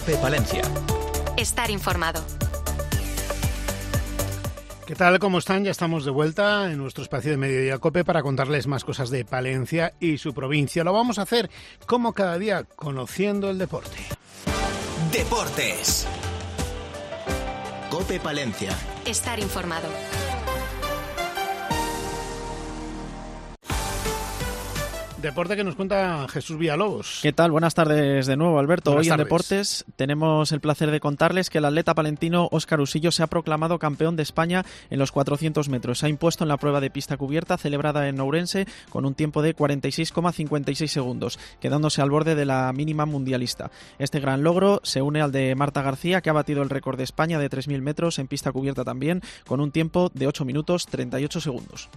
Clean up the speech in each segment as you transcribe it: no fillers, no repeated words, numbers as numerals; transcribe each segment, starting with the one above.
COPE Palencia. Estar informado. ¿Qué tal? ¿Cómo están? Ya estamos de vuelta en nuestro espacio de Mediodía COPE para contarles más cosas de Palencia y su provincia. Lo vamos a hacer como cada día, conociendo el deporte. Deportes. COPE Palencia. Estar informado. Deporte que nos cuenta Jesús Villalobos. ¿Qué tal? Buenas tardes de nuevo, Alberto. Buenas Hoy en tardes. Deportes tenemos el placer de contarles que el atleta palentino Óscar Usillo se ha proclamado campeón de España en los 400 metros. Se ha impuesto en la prueba de pista cubierta celebrada en Ourense con un tiempo de 46,56 segundos, quedándose al borde de la mínima mundialista. Este gran logro se une al de Marta García, que ha batido el récord de España de 3.000 metros en pista cubierta también, con un tiempo de 8 minutos 38 segundos.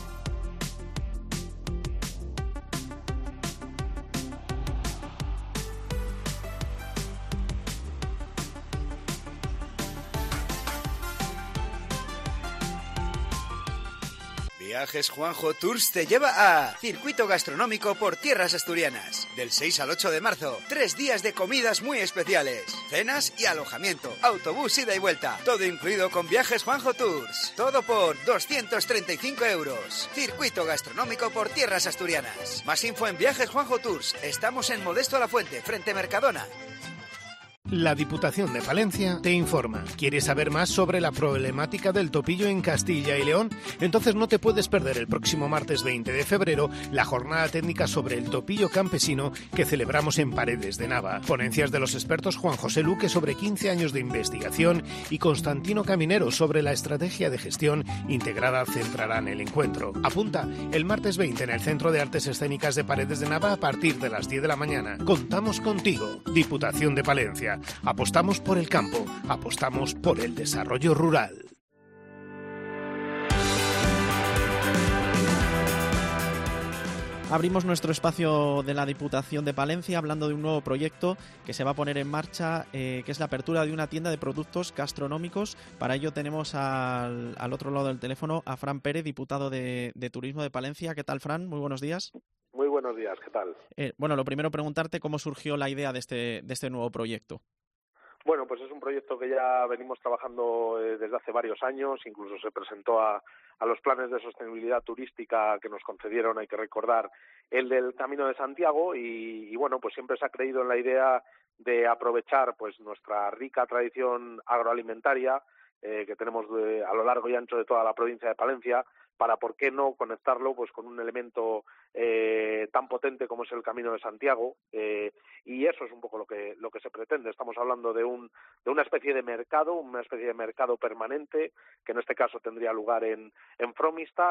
Viajes Juanjo Tours te lleva a Circuito Gastronómico por Tierras Asturianas. Del 6 al 8 de marzo, 3 días de comidas muy especiales, cenas y alojamiento, autobús ida y vuelta, todo incluido con Viajes Juanjo Tours. Todo por 235 €. Circuito Gastronómico por Tierras Asturianas. Más info en Viajes Juanjo Tours. Estamos en Modesto La Fuente, frente Mercadona. La Diputación de Palencia te informa. ¿Quieres saber más sobre la problemática del topillo en Castilla y León? Entonces no te puedes perder el próximo martes 20 de febrero la jornada técnica sobre el topillo campesino que celebramos en Paredes de Nava. Ponencias de los expertos Juan José Luque sobre 15 años de investigación y Constantino Caminero sobre la estrategia de gestión integrada centrarán el encuentro. Apunta, el martes 20 en el Centro de Artes Escénicas de Paredes de Nava a partir de las 10 de la mañana. Contamos contigo, Diputación de Palencia. Apostamos por el campo, apostamos por el desarrollo rural. Abrimos nuestro espacio de la Diputación de Palencia hablando de un nuevo proyecto que se va a poner en marcha, que es la apertura de una tienda de productos gastronómicos. Para ello tenemos al otro lado del teléfono a Fran Pérez, diputado de Turismo de Palencia. ¿Qué tal, Fran? Muy buenos días. Muy buenos días, ¿qué tal? Bueno, lo primero preguntarte cómo surgió la idea de este nuevo proyecto. Bueno, pues es un proyecto que ya venimos trabajando desde hace varios años, incluso se presentó a los planes de sostenibilidad turística que nos concedieron, hay que recordar, el del Camino de Santiago y bueno, pues siempre se ha creído en la idea de aprovechar pues nuestra rica tradición agroalimentaria que tenemos a lo largo y ancho de toda la provincia de Palencia, para, ¿por qué no?, conectarlo pues con un elemento tan potente como es el Camino de Santiago, y eso es un poco lo que se pretende. Estamos hablando de una especie de mercado, permanente, que en este caso tendría lugar en Fromista,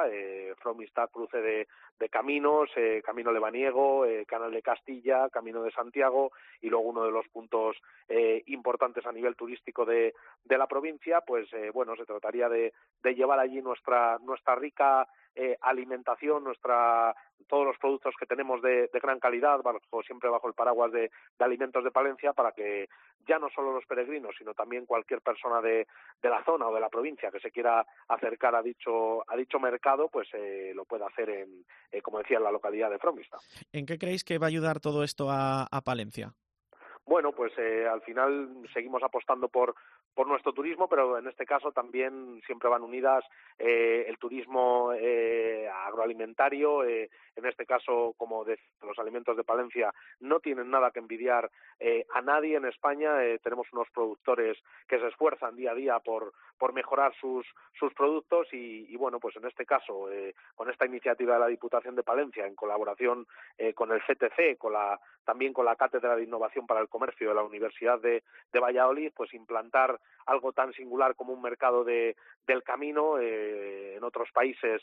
cruce de caminos, Camino Lebaniego, Canal de Castilla, Camino de Santiago, y luego uno de los puntos importantes a nivel turístico de la provincia, pues bueno, se trataría de llevar allí nuestra rica alimentación, todos los productos que tenemos de gran calidad, siempre bajo el paraguas de Alimentos de Palencia, para que ya no solo los peregrinos, sino también cualquier persona de la zona o de la provincia que se quiera acercar a dicho mercado, pues lo pueda hacer como decía, en la localidad de Fromista. ¿En qué creéis que va a ayudar todo esto a Palencia? Bueno, pues al final seguimos apostando por nuestro turismo, pero en este caso también siempre van unidas el turismo agroalimentario. En este caso, como los alimentos de Palencia no tienen nada que envidiar a nadie en España. Tenemos unos productores que se esfuerzan día a día por mejorar sus productos y bueno, pues en este caso, con esta iniciativa de la Diputación de Palencia, en colaboración con el CTC, también con la Cátedra de Innovación para el Comercio de la Universidad de Valladolid, pues implantar algo tan singular como un mercado del camino. En otros países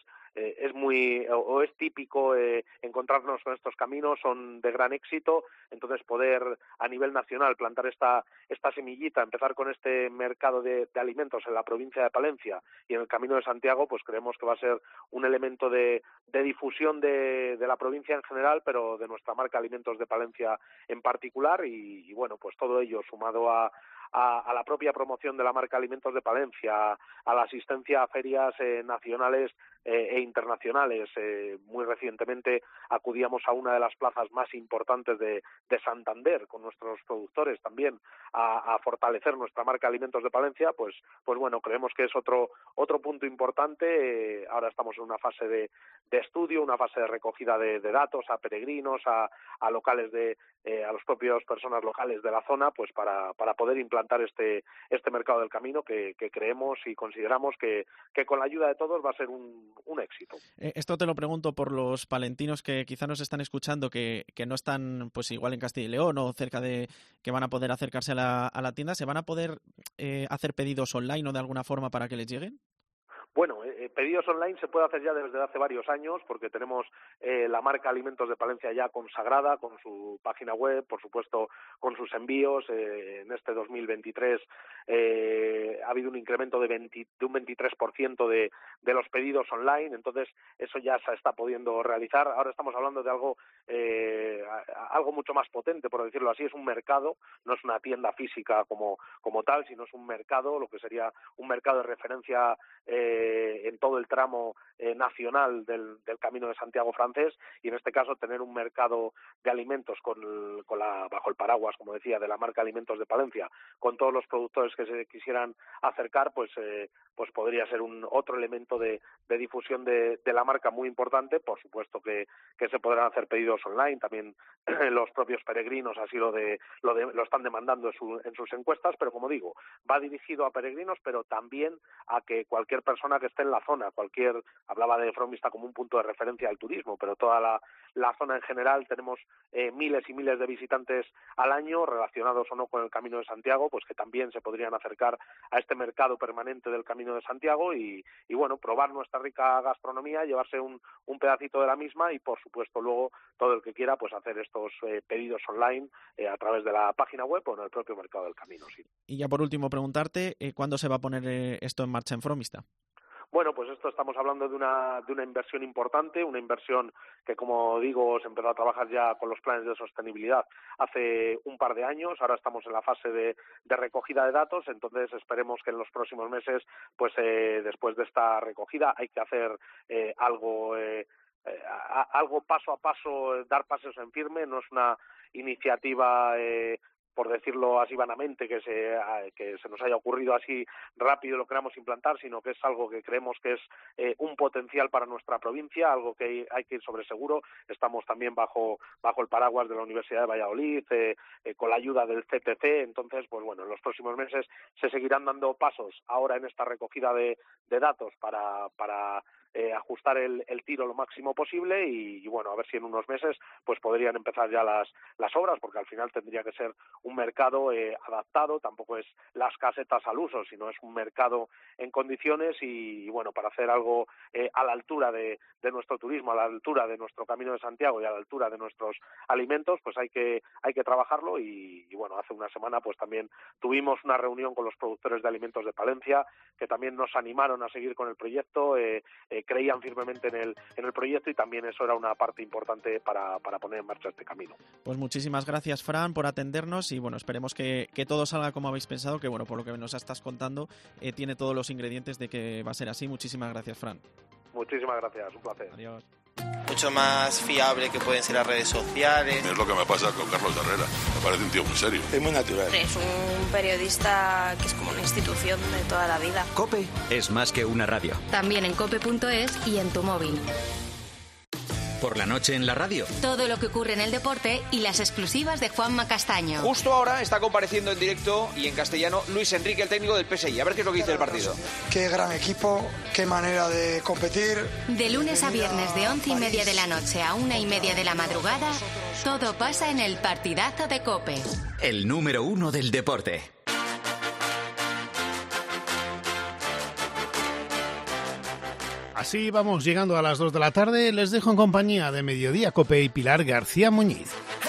es típico encontrarnos con estos caminos, son de gran éxito. Entonces poder a nivel nacional plantar esta semillita, empezar con este mercado de alimentos en la provincia de Palencia y en el Camino de Santiago, pues creemos que va a ser un elemento de difusión de la provincia en general, pero de nuestra marca Alimentos de Palencia en particular, y bueno, pues todo ello sumado a la propia promoción de la marca Alimentos de Palencia, a la asistencia a ferias nacionales e internacionales. Muy recientemente acudíamos a una de las plazas más importantes de Santander con nuestros productores también a fortalecer nuestra marca Alimentos de Palencia. Pues bueno, creemos que es otro punto importante. Ahora estamos en una fase de estudio, una fase de recogida de datos a peregrinos, a locales a los propios personas locales de la zona, pues para poder implantar este mercado del camino que creemos y consideramos que con la ayuda de todos va a ser un éxito. Esto te lo pregunto por los palentinos que quizá nos están escuchando, que no están pues igual en Castilla y León o cerca de que van a poder acercarse a la tienda. ¿Se van a poder hacer pedidos online o de alguna forma para que les lleguen? Bueno, pedidos online se puede hacer ya desde hace varios años porque tenemos la marca Alimentos de Palencia ya consagrada con su página web, por supuesto con sus envíos. En este 2023 ha habido un incremento de un 23% de los pedidos online, entonces eso ya se está pudiendo realizar. Ahora estamos hablando de algo mucho más potente, por decirlo así. Es un mercado, no es una tienda física como tal, sino es un mercado, lo que sería un mercado de referencia en todo el tramo nacional del Camino de Santiago francés, y en este caso tener un mercado de alimentos bajo el paraguas, como decía, de la marca Alimentos de Palencia, con todos los productores que se quisieran acercar, pues podría ser otro elemento de difusión de la marca muy importante. Por supuesto que se podrán hacer pedidos online, también los propios peregrinos así lo están demandando en sus encuestas, pero como digo, va dirigido a peregrinos, pero también a que cualquier persona que esté en la zona, hablaba de Fromista como un punto de referencia al turismo, pero toda la zona en general tenemos miles y miles de visitantes al año, relacionados o no con el Camino de Santiago, pues que también se podrían acercar a este mercado permanente del Camino de Santiago y bueno, probar nuestra rica gastronomía, llevarse un pedacito de la misma y por supuesto luego todo el que quiera pues hacer estos pedidos online a través de la página web o en el propio mercado del Camino. Sí. Y ya por último preguntarte, ¿cuándo se va a poner esto en marcha en Fromista? Bueno, pues esto estamos hablando de una inversión importante, una inversión que, como digo, se empezó a trabajar ya con los planes de sostenibilidad hace un par de años. Ahora estamos en la fase de recogida de datos, entonces esperemos que en los próximos meses, pues después de esta recogida, hay que hacer algo paso a paso, dar pasos en firme. No es una iniciativa por decirlo así vanamente, que se nos haya ocurrido así rápido y lo queramos implantar, sino que es algo que creemos que es un potencial para nuestra provincia, algo que hay que ir sobre seguro. Estamos también bajo el paraguas de la Universidad de Valladolid, con la ayuda del CTC, entonces, pues bueno, en los próximos meses se seguirán dando pasos ahora en esta recogida de datos para ajustar el tiro lo máximo posible y bueno, a ver si en unos meses pues podrían empezar ya las obras, porque al final tendría que ser un mercado adaptado, tampoco es las casetas al uso, sino es un mercado en condiciones y bueno, para hacer algo a la altura de nuestro turismo, a la altura de nuestro Camino de Santiago y a la altura de nuestros alimentos, pues hay que trabajarlo y bueno, hace una semana pues también tuvimos una reunión con los productores de alimentos de Palencia, que también nos animaron a seguir con el proyecto, creían firmemente en el proyecto y también eso era una parte importante para poner en marcha este camino. Pues muchísimas gracias, Fran, por atendernos y bueno, esperemos que todo salga como habéis pensado, que bueno, por lo que nos estás contando, tiene todos los ingredientes de que va a ser así. Muchísimas gracias, Fran. Muchísimas gracias, un placer. Adiós. Mucho más fiable que pueden ser las redes sociales. Es lo que me pasa con Carlos Herrera. Me parece un tío muy serio. Es muy natural. Es un periodista que es como una institución de toda la vida. COPE es más que una radio. También en cope.es y en tu móvil. Por la noche en la radio. Todo lo que ocurre en el deporte y las exclusivas de Juanma Castaño. Justo ahora está compareciendo en directo y en castellano Luis Enrique, el técnico del PSI. A ver qué es lo que dice el partido. Qué gran equipo, qué manera de competir. De lunes a viernes de 11:30 de la noche a 1:30 de la madrugada, todo pasa en el partidazo de COPE. El número 1 del deporte. Así vamos llegando a las 2 de la tarde. Les dejo en compañía de Mediodía COPE y Pilar García Muñiz.